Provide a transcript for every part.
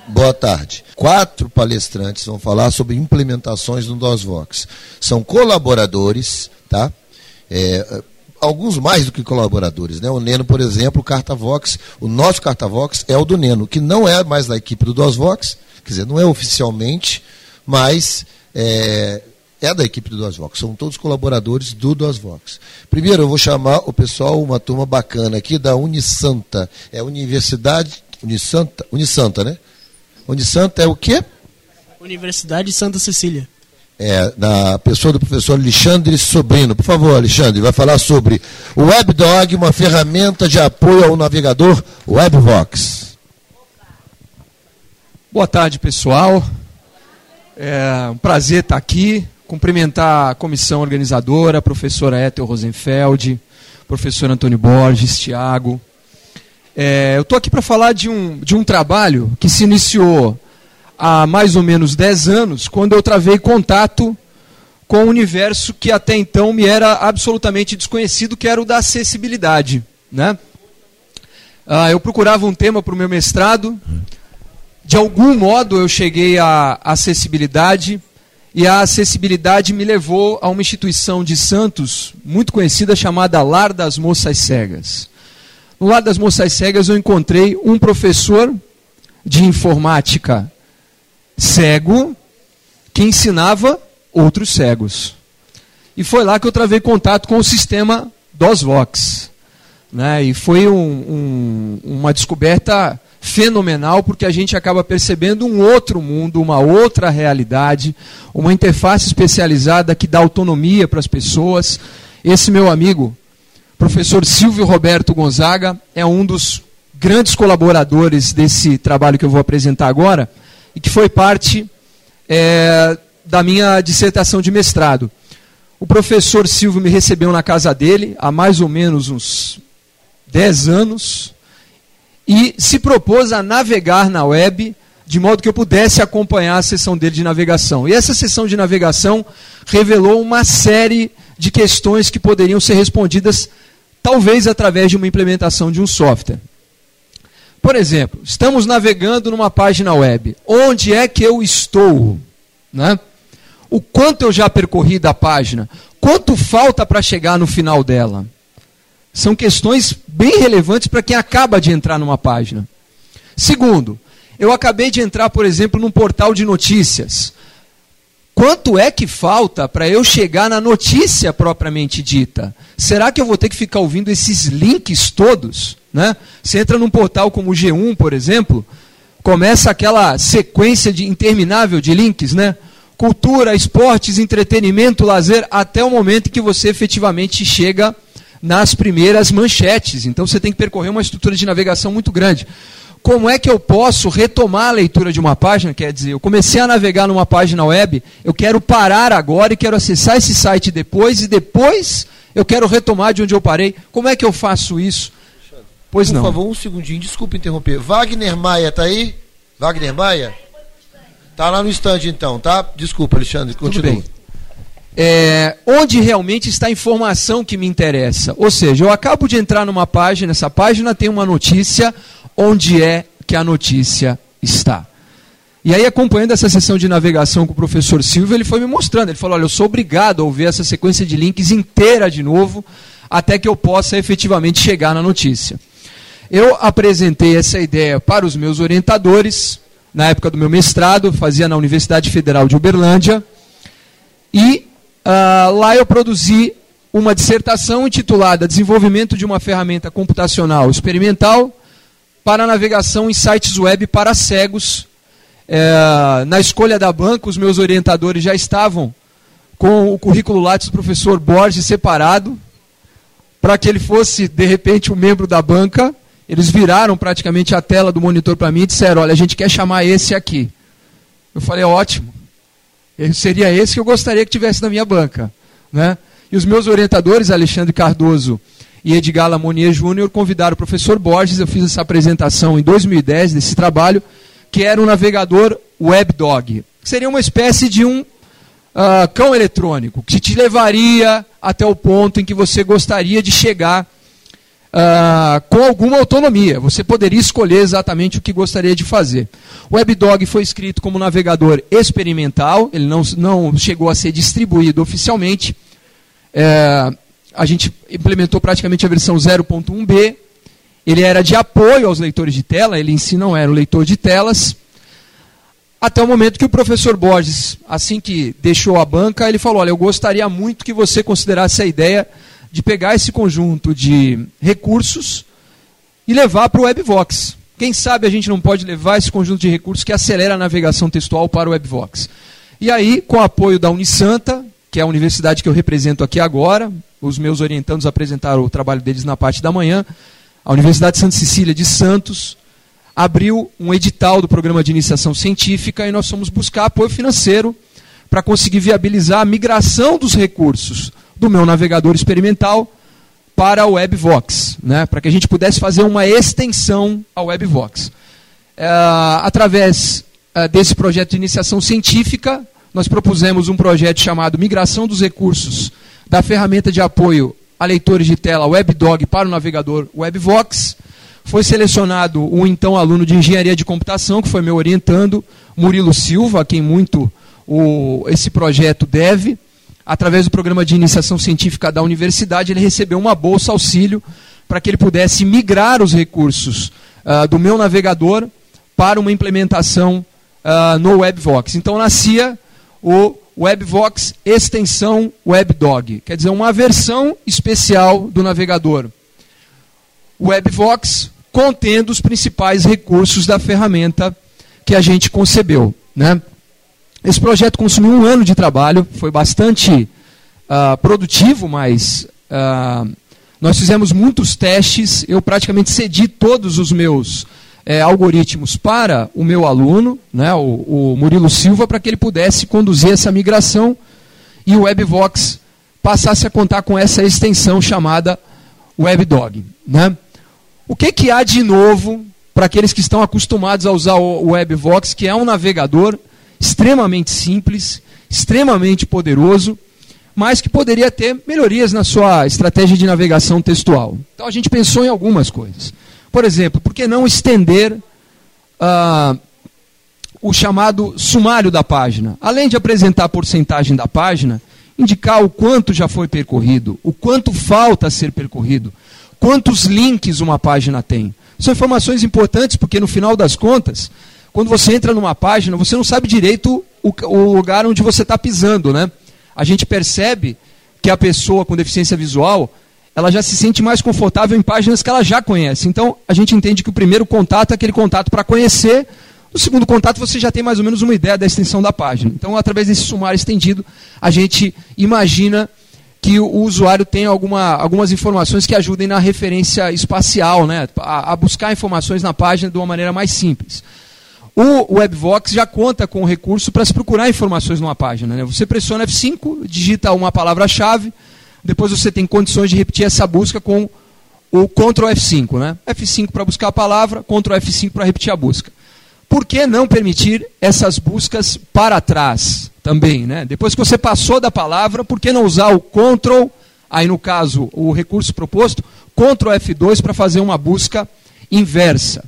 Boa tarde. 4 palestrantes vão falar sobre implementações no DOSVox. São colaboradores, tá? Alguns mais do que colaboradores, né? O Neno, por exemplo, o Cartavox, o nosso Cartavox é o do Neno, que não é mais da equipe do DOSVox, quer dizer, não é oficialmente, mas é da equipe do DOSVox, são todos colaboradores do DOSVox. Primeiro eu vou chamar o pessoal, uma turma bacana aqui da Unisanta, Universidade, Unisanta, né? Unisanta é o quê? Universidade Santa Cecília. Na pessoa do professor Alexandre Sobrino. Por favor, Alexandre, vai falar sobre o WebDog, uma ferramenta de apoio ao navegador WebVox. Boa tarde, pessoal. É um prazer estar aqui. Cumprimentar a comissão organizadora, a professora Ethel Rosenfeld, professor Antônio Borges, Tiago. Eu estou aqui para falar de um trabalho que se iniciou há mais ou menos 10 anos, quando eu travei contato com um universo que até então me era absolutamente desconhecido, que era o da acessibilidade, né? Eu procurava um tema para o meu mestrado, de algum modo eu cheguei à acessibilidade, e a acessibilidade me levou a uma instituição de Santos, muito conhecida, chamada Lar das Moças Cegas. No Lar das Moças Cegas eu encontrei um professor de informática cego que ensinava outros cegos. E foi lá que eu travei contato com o sistema DOSVox, né? E foi uma descoberta fenomenal, porque a gente acaba percebendo um outro mundo, uma outra realidade, uma interface especializada que dá autonomia para as pessoas. Esse meu amigo, professor Silvio Roberto Gonzaga, é um dos grandes colaboradores desse trabalho que eu vou apresentar agora, e que foi parte da minha dissertação de mestrado. O professor Silvio me recebeu na casa dele há mais ou menos uns 10 anos e se propôs a navegar na web de modo que eu pudesse acompanhar a sessão dele de navegação. E essa sessão de navegação revelou uma série de questões que poderiam ser respondidas talvez através de uma implementação de um software. Por exemplo, estamos navegando numa página web. Onde é que eu estou? Né? O quanto eu já percorri da página? Quanto falta para chegar no final dela? São questões bem relevantes para quem acaba de entrar numa página. Segundo, eu acabei de entrar, por exemplo, num portal de notícias. Quanto é que falta para eu chegar na notícia propriamente dita? Será que eu vou ter que ficar ouvindo esses links todos? Né? Você entra num portal como o G1, por exemplo, começa aquela sequência interminável de links, né? Cultura, esportes, entretenimento, lazer, até o momento em que você efetivamente chega nas primeiras manchetes. Então você tem que percorrer uma estrutura de navegação muito grande. Como é que eu posso retomar a leitura de uma página? Quer dizer, eu comecei a navegar numa página web, eu quero parar agora e quero acessar esse site depois, e depois eu quero retomar de onde eu parei. Como é que eu faço isso? Pois não. Por favor, um segundinho, desculpa interromper. Wagner Maia está aí? Wagner Maia? Está lá no stand então, tá? Desculpa, Alexandre, continua. Tudo bem. Onde realmente está a informação que me interessa? Ou seja, eu acabo de entrar numa página, essa página tem uma notícia, onde é que a notícia está? E aí, acompanhando essa sessão de navegação com o professor Silvio, ele foi me mostrando, ele falou, olha, eu sou obrigado a ouvir essa sequência de links inteira de novo, até que eu possa efetivamente chegar na notícia. Eu apresentei essa ideia para os meus orientadores, na época do meu mestrado, fazia na Universidade Federal de Uberlândia, e lá eu produzi uma dissertação intitulada Desenvolvimento de uma ferramenta computacional experimental para navegação em sites web para cegos. Na escolha da banca, os meus orientadores já estavam com o currículo Lattes do professor Borges separado, para que ele fosse, de repente, um membro da banca. Eles viraram praticamente a tela do monitor para mim e disseram, olha, a gente quer chamar esse aqui. Eu falei, ótimo. Seria esse que eu gostaria que tivesse na minha banca. Né? E os meus orientadores, Alexandre Cardoso e Edgar Lamonier Júnior, convidaram o professor Borges. Eu fiz essa apresentação em 2010 desse trabalho, que era um navegador WebDog. Seria uma espécie de um cão eletrônico, que te levaria até o ponto em que você gostaria de chegar com alguma autonomia. Você poderia escolher exatamente o que gostaria de fazer. O WebDog foi escrito como navegador experimental, ele não chegou a ser distribuído oficialmente. A gente implementou praticamente a versão 0.1b. Ele era de apoio aos leitores de tela, ele em si não era um leitor de telas. Até o momento que o professor Borges, assim que deixou a banca, ele falou, olha, eu gostaria muito que você considerasse a ideia de pegar esse conjunto de recursos e levar para o WebVox. Quem sabe a gente não pode levar esse conjunto de recursos que acelera a navegação textual para o WebVox. E aí, com o apoio da Unisanta, que é a universidade que eu represento aqui agora, os meus orientandos apresentaram o trabalho deles na parte da manhã, a Universidade Santa Cecília de Santos abriu um edital do programa de iniciação científica e nós fomos buscar apoio financeiro para conseguir viabilizar a migração dos recursos do meu navegador experimental para o WebVox, né, para que a gente pudesse fazer uma extensão ao WebVox. Através desse projeto de iniciação científica, nós propusemos um projeto chamado Migração dos Recursos da ferramenta de apoio a leitores de tela WebDog para o navegador WebVox. Foi selecionado um então aluno de engenharia de computação, que foi meu orientando, Murilo Silva, a quem muito esse projeto deve. Através do programa de iniciação científica da universidade, ele recebeu uma bolsa auxílio para que ele pudesse migrar os recursos do meu navegador para uma implementação no WebVox. Então nascia o WebVox extensão WebDog, quer dizer, uma versão especial do navegador WebVox, contendo os principais recursos da ferramenta que a gente concebeu, né? Esse projeto consumiu 1 ano de trabalho, foi bastante produtivo, mas nós fizemos muitos testes, eu praticamente cedi todos os meus algoritmos para o meu aluno, né, o Murilo Silva, para que ele pudesse conduzir essa migração e o WebVox passasse a contar com essa extensão chamada WebDog, né? O que há de novo para aqueles que estão acostumados a usar o WebVox, que é um navegador extremamente simples, extremamente poderoso, mas que poderia ter melhorias na sua estratégia de navegação textual. Então a gente pensou em algumas coisas. Por exemplo, por que não estender o chamado sumário da página? Além de apresentar a porcentagem da página, indicar o quanto já foi percorrido, o quanto falta a ser percorrido, quantos links uma página tem. São informações importantes porque, no final das contas, quando você entra numa página, você não sabe direito o lugar onde você está pisando, né? A gente percebe que a pessoa com deficiência visual, ela já se sente mais confortável em páginas que ela já conhece. Então, a gente entende que o primeiro contato é aquele contato para conhecer. No segundo contato, você já tem mais ou menos uma ideia da extensão da página. Então, através desse sumário estendido, a gente imagina que o usuário tenha algumas informações que ajudem na referência espacial, né? A buscar informações na página de uma maneira mais simples. O WebVox já conta com o recurso para se procurar informações numa página, né? Você pressiona F5, digita uma palavra-chave, depois você tem condições de repetir essa busca com o Ctrl F5, né? F5 para buscar a palavra, Ctrl F5 para repetir a busca. Por que não permitir essas buscas para trás também, né? Depois que você passou da palavra, por que não usar o Ctrl, aí no caso o recurso proposto, Ctrl F2 para fazer uma busca inversa?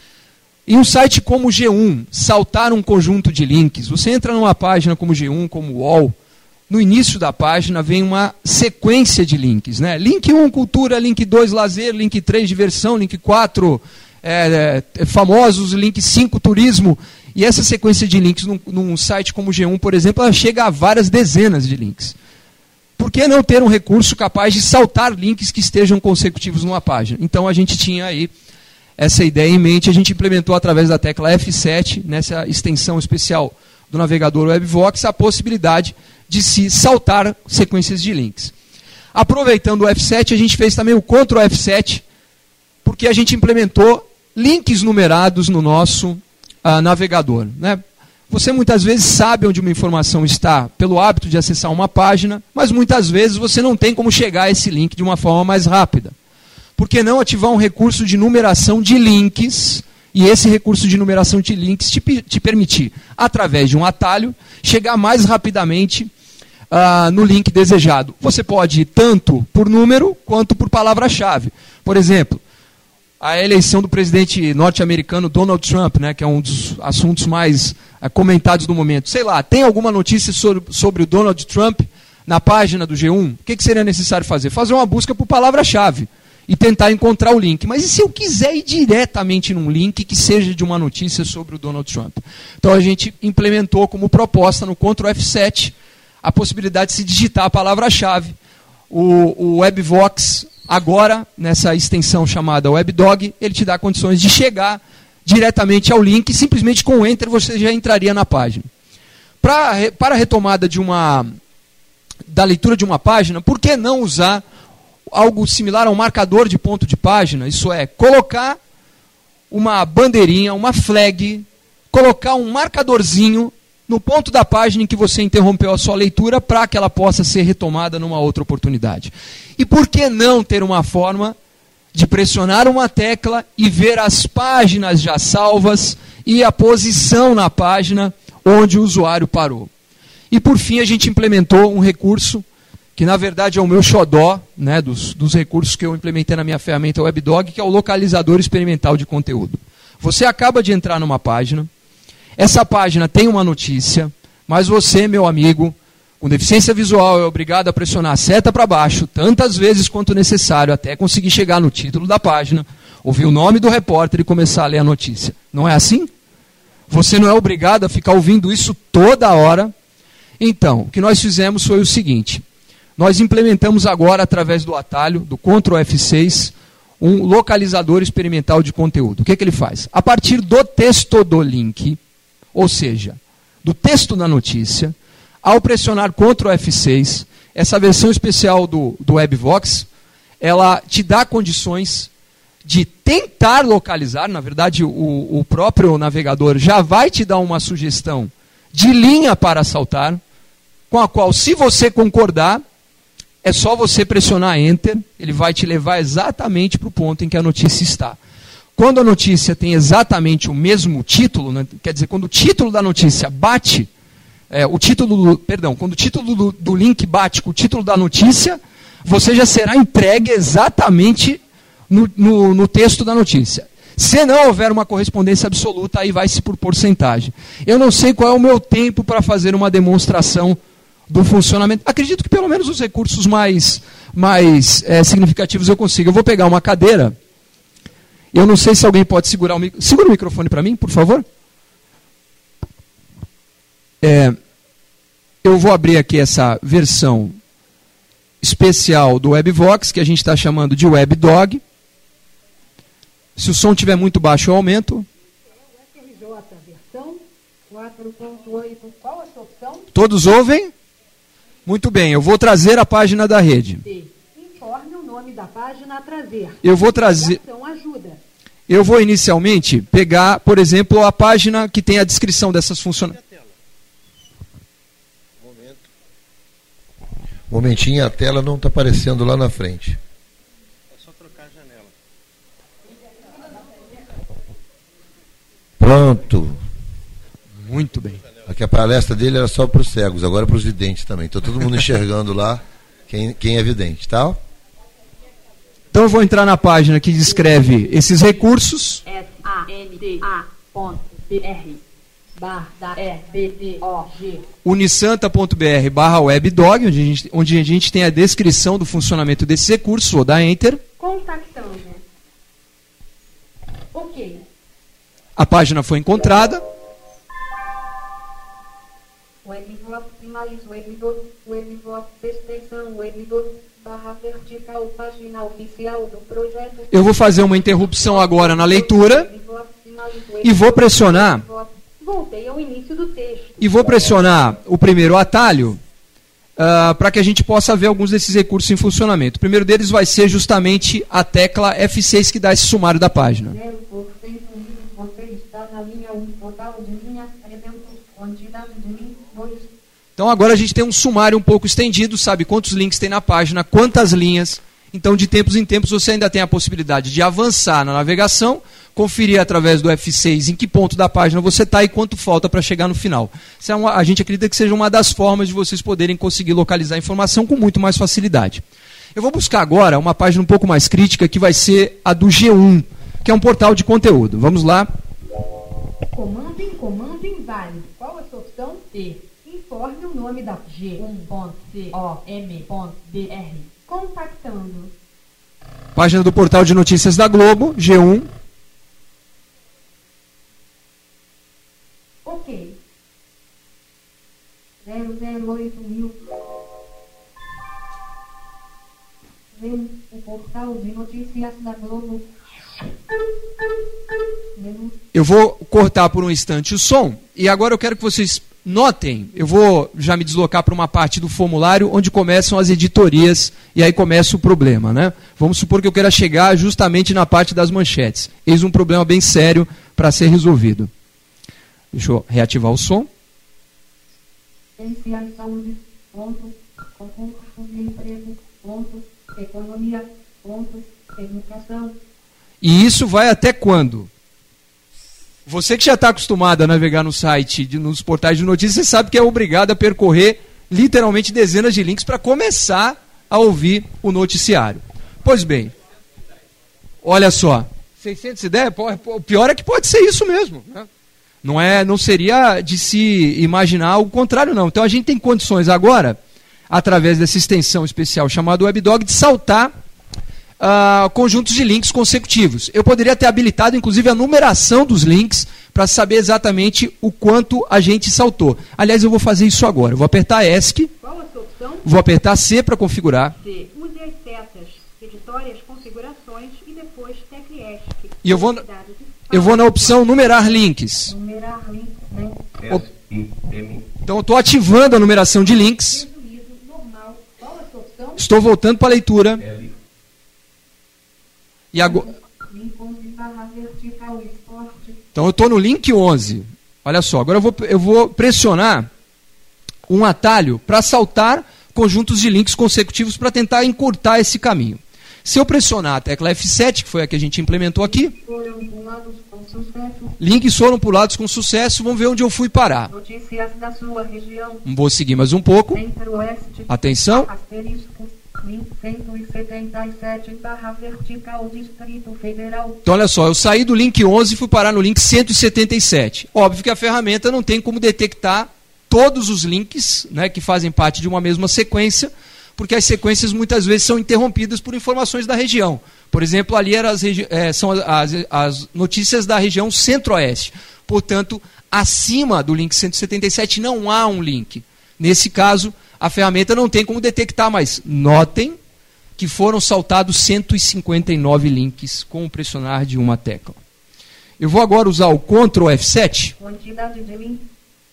Em um site como o G1, saltar um conjunto de links. Você entra numa página como G1, como UOL, no início da página vem uma sequência de links, né? Link 1, cultura, link 2, lazer, link 3, diversão, link 4, famosos, link 5, turismo. E essa sequência de links num site como o G1, por exemplo, ela chega a várias dezenas de links. Por que não ter um recurso capaz de saltar links que estejam consecutivos numa página? Então a gente tinha aí essa ideia em mente, a gente implementou através da tecla F7, nessa extensão especial do navegador WebVox, a possibilidade de se saltar sequências de links. Aproveitando o F7, a gente fez também o Ctrl F7, porque a gente implementou links numerados no nosso navegador, né? Você muitas vezes sabe onde uma informação está pelo hábito de acessar uma página, mas muitas vezes você não tem como chegar a esse link de uma forma mais rápida. Por que não ativar um recurso de numeração de links, e esse recurso de numeração de links te permitir, através de um atalho, chegar mais rapidamente no link desejado. Você pode ir tanto por número quanto por palavra-chave. Por exemplo, a eleição do presidente norte-americano Donald Trump, né, que é um dos assuntos mais comentados do momento. Sei lá, tem alguma notícia sobre o Donald Trump na página do G1? O que seria necessário fazer? Fazer uma busca por palavra-chave e tentar encontrar o link. Mas e se eu quiser ir diretamente num link que seja de uma notícia sobre o Donald Trump? Então a gente implementou como proposta no Ctrl F7 a possibilidade de se digitar a palavra-chave. O WebVox, agora, nessa extensão chamada WebDog, ele te dá condições de chegar diretamente ao link, e simplesmente com o Enter você já entraria na página. Para a retomada da leitura de uma página, por que não usar algo similar a um marcador de ponto de página? Isso é, colocar uma bandeirinha, uma flag, colocar um marcadorzinho no ponto da página em que você interrompeu a sua leitura para que ela possa ser retomada numa outra oportunidade. E por que não ter uma forma de pressionar uma tecla e ver as páginas já salvas e a posição na página onde o usuário parou? E por fim a gente implementou um recurso que na verdade é o meu xodó, né, dos recursos que eu implementei na minha ferramenta WebDog, que é o localizador experimental de conteúdo. Você acaba de entrar numa página, essa página tem uma notícia, mas você, meu amigo, com deficiência visual, é obrigado a pressionar a seta para baixo tantas vezes quanto necessário até conseguir chegar no título da página, ouvir o nome do repórter e começar a ler a notícia. Não é assim? Você não é obrigado a ficar ouvindo isso toda hora. Então, o que nós fizemos foi o seguinte: nós implementamos agora, através do atalho, do Ctrl F6, um localizador experimental de conteúdo. O que ele faz? A partir do texto do link, ou seja, do texto da notícia, ao pressionar Ctrl F6, essa versão especial do WebVox, ela te dá condições de tentar localizar. Na verdade, o próprio navegador já vai te dar uma sugestão de linha para saltar, com a qual, se você concordar, é só você pressionar Enter, ele vai te levar exatamente para o ponto em que a notícia está. Quando a notícia tem exatamente o mesmo título, né, quer dizer, quando o título da notícia bate, quando o título do link bate com o título da notícia, você já será entregue exatamente no texto da notícia. Se não houver uma correspondência absoluta, aí vai-se por porcentagem. Eu não sei qual é o meu tempo para fazer uma demonstração do funcionamento. Acredito que pelo menos os recursos mais significativos eu consigo. Eu vou pegar uma cadeira. Eu não sei se alguém pode segurar o microfone. Segura o microfone para mim, por favor. Eu vou abrir aqui essa versão especial do WebVox, que a gente está chamando de WebDog. Se o som estiver muito baixo, eu aumento. Versão 4.8. Qual a sua opção? Todos ouvem? Muito bem, eu vou trazer a página da rede. Informe o nome da página a trazer. Eu vou trazer. Eu vou inicialmente pegar, por exemplo, a página que tem a descrição dessas funcionalidades. Momentinho, a tela não está aparecendo lá na frente. É só trocar a janela. Pronto. Muito bem. Aqui a palestra dele era só para os cegos, agora para os videntes também. Então todo mundo enxergando lá quem é vidente, tá? Então eu vou entrar na página que descreve esses recursos. unisanta.br/webdog, onde a gente tem a descrição do funcionamento desses recursos. Vou dar Enter. Contactando. Ok. A página foi encontrada. WebVox mais WebVox extensão WebVox /vertical página oficial do projeto. Eu vou fazer uma interrupção agora na leitura e vou pressionar. Voltei ao início do texto. E vou pressionar o primeiro atalho para que a gente possa ver alguns desses recursos em funcionamento. O primeiro deles vai ser justamente a tecla F6 que dá esse sumário da página. 0% você está na linha 1, total de linhas, eventos, quantidade de links, 2. Então agora a gente tem um sumário um pouco estendido, sabe quantos links tem na página, quantas linhas. Então de tempos em tempos você ainda tem a possibilidade de avançar na navegação, conferir através do F6 em que ponto da página você está e quanto falta para chegar no final. A gente acredita que seja uma das formas de vocês poderem conseguir localizar a informação com muito mais facilidade. Eu vou buscar agora uma página um pouco mais crítica, que vai ser a do G1, que é um portal de conteúdo. Vamos lá. Comando inválido. Qual a sua opção? E. Informe o nome da G1.com.br. Contactando. Página do portal de notícias da Globo, G1. Ok. 008.000. G1, o portal de notícias da Globo. Eu vou cortar por um instante o som e agora eu quero que vocês notem, eu vou já me deslocar para uma parte do formulário onde começam as editorias e aí começa o problema, né? Vamos supor que eu queira chegar justamente na parte das manchetes. Eis um problema bem sério para ser resolvido. Deixa eu reativar o som. Ciência e saúde, ponto, concurso de emprego, ponto, economia, ponto, educação. E isso vai até quando? Você que já está acostumado a navegar no site, nos portais de notícias, você sabe que é obrigado a percorrer literalmente dezenas de links para começar a ouvir o noticiário. Pois bem, olha só, 610, o pior é que pode ser isso mesmo, né? Não seria de se imaginar o contrário, não. Então a gente tem condições agora, através dessa extensão especial chamada WebDog, de saltar conjuntos de links consecutivos. Eu poderia ter habilitado, inclusive, a numeração dos links para saber exatamente o quanto a gente saltou. Aliás, eu vou fazer isso agora. Eu vou apertar ESC. Qual a sua opção? Vou apertar C para configurar. C. Use as setas, editórias, configurações e depois tecla ESC. E eu vou na opção numerar links. Numerar links, né? Então eu estou ativando a numeração de links. Resumido, normal. Qual a sua opção? Estou voltando para a leitura. E agora... Então eu estou no link 11. Olha só, agora eu vou pressionar um atalho para saltar conjuntos de links consecutivos para tentar encurtar esse caminho. Se eu pressionar a tecla F7, que foi a que a gente implementou aqui, links foram pulados com sucesso, vamos ver onde eu fui parar. Notícias da sua região. Vou seguir mais um pouco. Centro-Oeste. Atenção. Asterisco. Link 177 vertical Distrito Federal. Então olha só, eu saí do link 11 e fui parar no link 177. Óbvio que a ferramenta não tem como detectar todos os links, né, que fazem parte de uma mesma sequência, porque as sequências muitas vezes são interrompidas por informações da região. Por exemplo, ali são as notícias da região Centro-Oeste. Portanto, acima do link 177 não há um link. Nesse caso, a ferramenta não tem como detectar, mas notem que foram saltados 159 links com o pressionar de uma tecla. Eu vou agora usar o Ctrl F7. Quantidade de links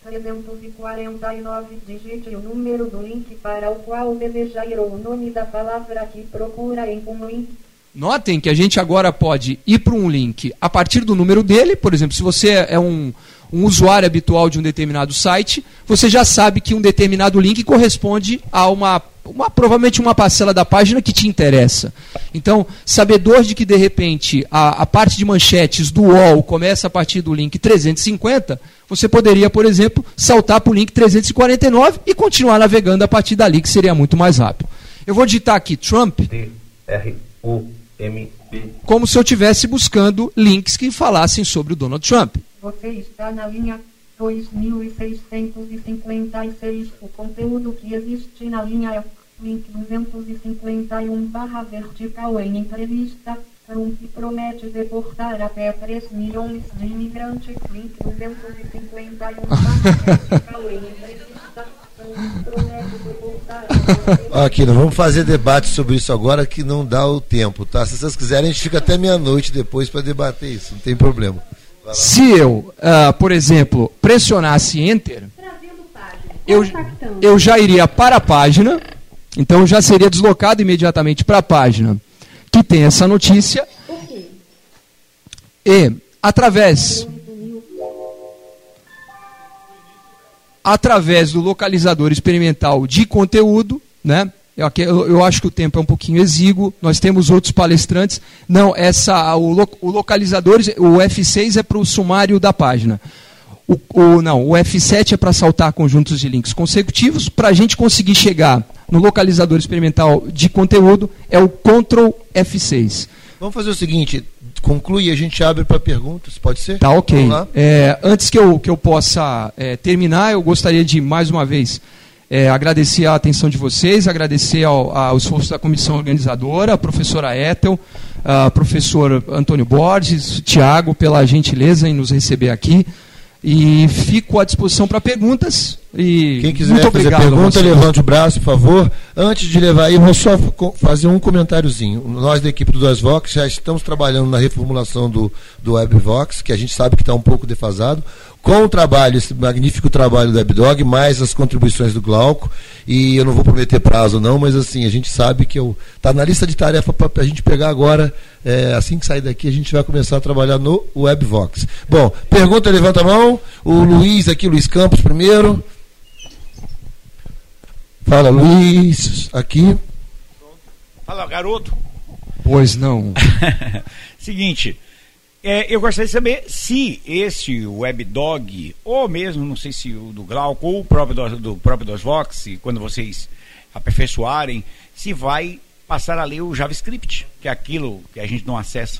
349. Digite o número do link para o qual deseja ir ou o nome da palavra que procura em um link. Notem que a gente agora pode ir para um link a partir do número dele. Por exemplo, se você é um usuário habitual de um determinado site, você já sabe que um determinado link corresponde a provavelmente uma parcela da página que te interessa. Então, sabedor de que, de repente, a parte de manchetes do UOL começa a partir do link 350, você poderia, por exemplo, saltar para o link 349 e continuar navegando a partir dali, que seria muito mais rápido. Eu vou digitar aqui Trump, como se eu estivesse buscando links que falassem sobre o Donald Trump. Você está na linha 2656. O conteúdo que existe na linha é link 251/vertical em entrevista. Trump promete deportar até 3 milhões de imigrantes. Link 251/vertical em entrevista. Trump promete deportar até... Aqui, nós vamos fazer debate sobre isso agora, que não dá o tempo, tá? Se vocês quiserem, a gente fica até meia-noite depois para debater isso, não tem problema. Se eu, por exemplo, pressionasse Enter, eu já iria para a página, então eu já seria deslocado imediatamente para a página que tem essa notícia. E, através do localizador experimental de conteúdo, né, Eu acho que o tempo é um pouquinho exíguo, nós temos outros palestrantes. Não, o localizador, o F6 é para o sumário da página. O F7 é para saltar conjuntos de links consecutivos. Para a gente conseguir chegar no localizador experimental de conteúdo, é o Ctrl F6. Vamos fazer o seguinte, conclui e a gente abre para perguntas, pode ser? Tá, ok. Antes que eu possa terminar, eu gostaria de, mais uma vez, agradecer a atenção de vocês, agradecer ao esforço da comissão organizadora, a professora Ethel, professor Antônio Borges, Tiago, pela gentileza em nos receber aqui. E fico à disposição para perguntas. E quem quiser fazer pergunta, levante o braço, por favor. Antes de levar aí, vou só fazer um comentáriozinho. Nós da equipe do DOSVox já estamos trabalhando na reformulação do WebVox, que a gente sabe que está um pouco defasado, com o trabalho, esse magnífico trabalho do WebDog, mais as contribuições do Glauco. E eu não vou prometer prazo não, mas assim, a gente sabe que está na lista de tarefa para a gente pegar agora. Assim que sair daqui, a gente vai começar a trabalhar no WebVox. Bom, pergunta, levanta a mão. O Luiz aqui, Luiz Campos primeiro. Fala, Luiz, aqui. Fala, garoto. Pois não. Seguinte, eu gostaria de saber se esse WebDog, ou mesmo, não sei se o do Glauco, ou o próprio do próprio DOSVox, quando vocês aperfeiçoarem, se vai passar a ler o JavaScript, que é aquilo que a gente não acessa.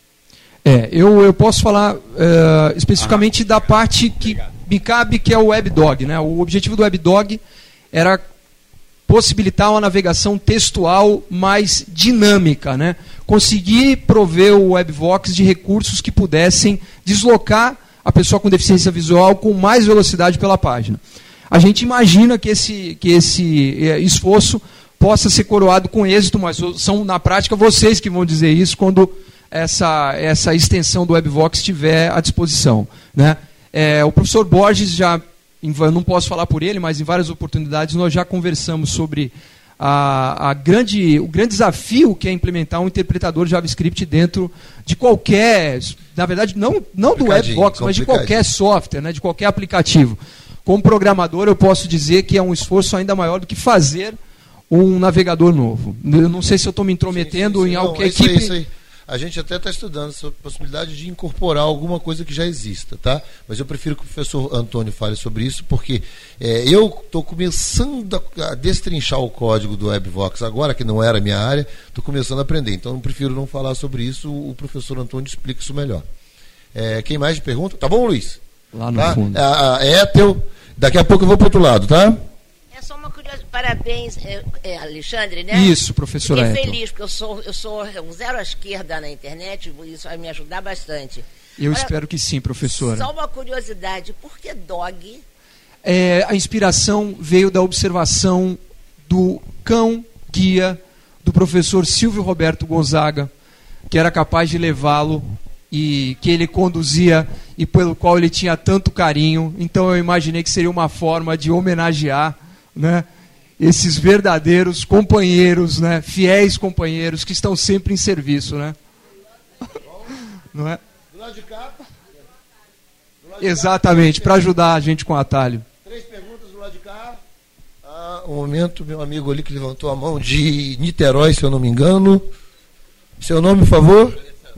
Eu posso falar especificamente da parte que me cabe, que é o WebDog, né? O objetivo do WebDog era possibilitar uma navegação textual mais dinâmica, né? Conseguir prover o WebVox de recursos que pudessem deslocar a pessoa com deficiência visual com mais velocidade pela página. A gente imagina que esse esforço possa ser coroado com êxito, mas são, na prática, vocês que vão dizer isso quando essa extensão do WebVox estiver à disposição, né? O professor Borges eu não posso falar por ele, mas em várias oportunidades nós já conversamos sobre o grande desafio que é implementar um interpretador JavaScript dentro de qualquer, na verdade, não do WebVox, mas de qualquer software, né, de qualquer aplicativo. Como programador, eu posso dizer que é um esforço ainda maior do que fazer um navegador novo. Eu não sei se eu estou me intrometendo em algo que a equipe... Isso aí. A gente até está estudando essa possibilidade de incorporar alguma coisa que já exista, tá? Mas eu prefiro que o professor Antônio fale sobre isso, porque eu estou começando a destrinchar o código do WebVox agora, que não era a minha área, estou começando a aprender. Então eu prefiro não falar sobre isso, o professor Antônio explica isso melhor. Quem mais pergunta? Tá bom, Luiz? Lá no fundo. Ethel, daqui a pouco eu vou para o outro lado, tá? Só uma curiosidade. Parabéns, Alexandre, né? Isso, professora Ethel. Fiquei feliz, porque eu sou um zero à esquerda na internet, isso vai me ajudar bastante. Eu espero que sim, professora. Só uma curiosidade, por que dog? A inspiração veio da observação do cão-guia do professor Silvio Roberto Gonzaga, que era capaz de levá-lo e que ele conduzia e pelo qual ele tinha tanto carinho. Então eu imaginei que seria uma forma de homenagear, né, esses verdadeiros companheiros, né, fiéis companheiros que estão sempre em serviço, né? Não é? Do lado de cá. Exatamente, para ajudar a gente com o atalho. 3 perguntas do lado de cá. Um momento, meu amigo ali que levantou a mão, de Niterói, se eu não me engano. Seu nome, por favor?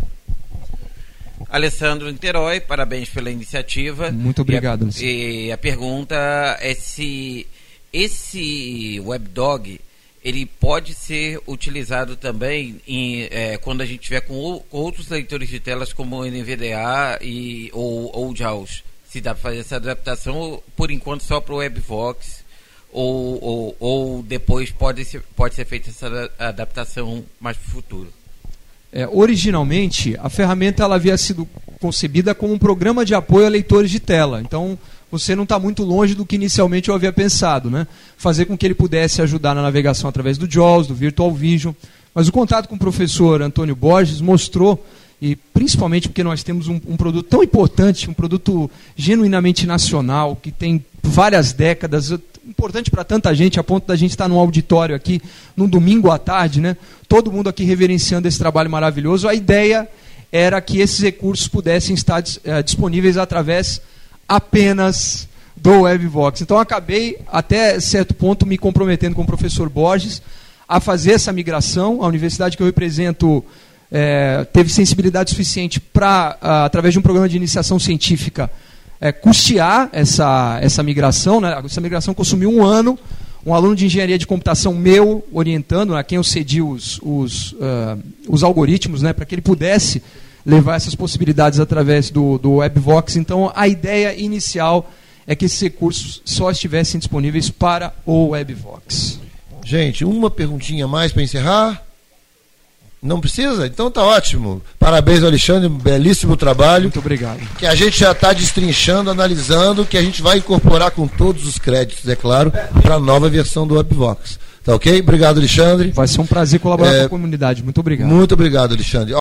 Alessandro Niterói, parabéns pela iniciativa. Muito obrigado. E a pergunta é se esse WebDog ele pode ser utilizado também quando a gente tiver com outros leitores de telas como o NVDA ou JAWS. Se dá para fazer essa adaptação, por enquanto só para o WebVox, ou depois pode ser feita essa adaptação mais para o futuro. Originalmente, a ferramenta ela havia sido concebida como um programa de apoio a leitores de tela. Então, você não está muito longe do que inicialmente eu havia pensado, né? Fazer com que ele pudesse ajudar na navegação através do JAWS, do Virtual Vision. Mas o contato com o professor Antônio Borges mostrou, e principalmente porque nós temos um produto tão importante, um produto genuinamente nacional, que tem várias décadas, importante para tanta gente, a ponto da gente estar num auditório aqui, num domingo à tarde, né? Todo mundo aqui reverenciando esse trabalho maravilhoso. A ideia era que esses recursos pudessem estar disponíveis através apenas do WebVox. Então acabei, até certo ponto, me comprometendo com o professor Borges a fazer essa migração. A universidade que eu represento teve sensibilidade suficiente para, através de um programa de iniciação científica, custear essa migração, né? Essa migração consumiu 1 ano. Um aluno de engenharia de computação meu orientando, a quem eu cedi os algoritmos, né, para que ele pudesse levar essas possibilidades através do WebVox. Então, a ideia inicial é que esses recursos só estivessem disponíveis para o WebVox. Gente, uma perguntinha mais para encerrar? Não precisa? Então tá ótimo. Parabéns, Alexandre, um belíssimo trabalho. Muito obrigado. Que a gente já está destrinchando, analisando, que a gente vai incorporar com todos os créditos, é claro, para a nova versão do WebVox. Tá ok? Obrigado, Alexandre. Vai ser um prazer colaborar com a comunidade. Muito obrigado. Muito obrigado, Alexandre.